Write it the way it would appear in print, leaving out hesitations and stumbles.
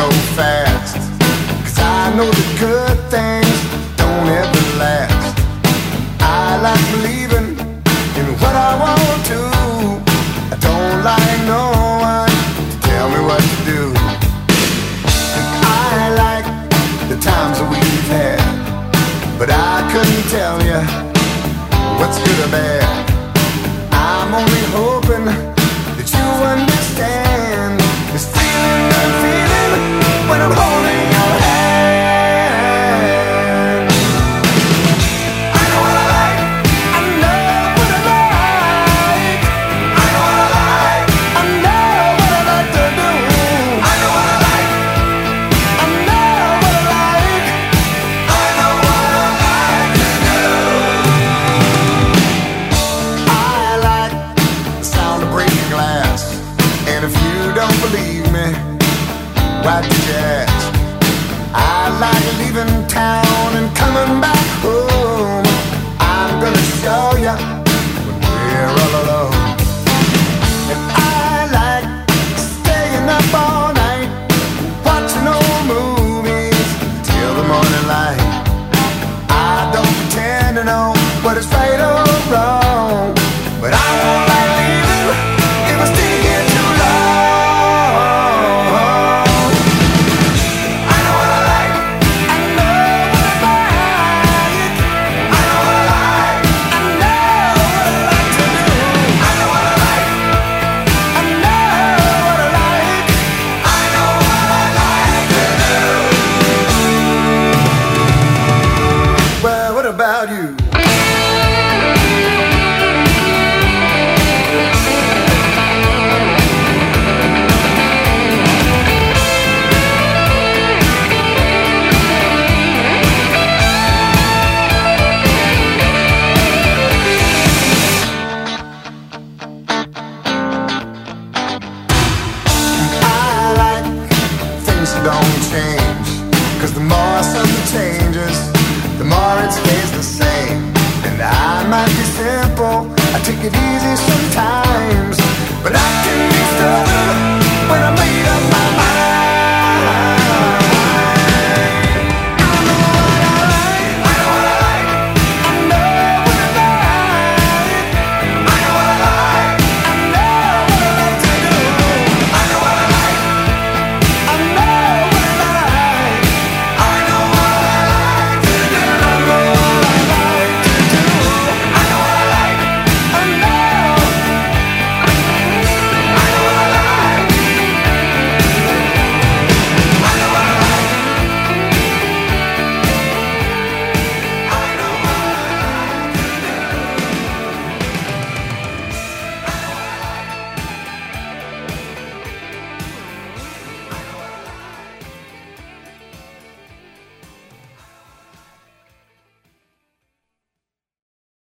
go fast, 'cause I know the good things don't ever last. I like believing in what I want to. I don't like no one to tell me what to do. And I like the times that we've had, but I couldn't tell you what's good or bad. I'm only hoping that you understand this feeling I'm feeling when I'm holding your hand. I know what I like, I know what I like. I know what I like, I know what I like to do. I know what I like, I know what I like. I know what I like to do. I like the sound of breaking glass, and if you don't believe me, why did you ask? I like leaving town and coming back home. I'm gonna show you when we're all alone. And I like staying up all night, watching old movies till the morning light. I don't pretend to know what is right or wrong, but I won't like leaving if I stay here too long. I know what I like, I know what I like. I know what I like, I know what I like to do. I know what I like, I know what I like. I know what I like to do. Well, what about you? Don't change, 'cause the more something changes, the more it stays the same. And I might be simple, I take it easy sometimes, but I can be stubborn.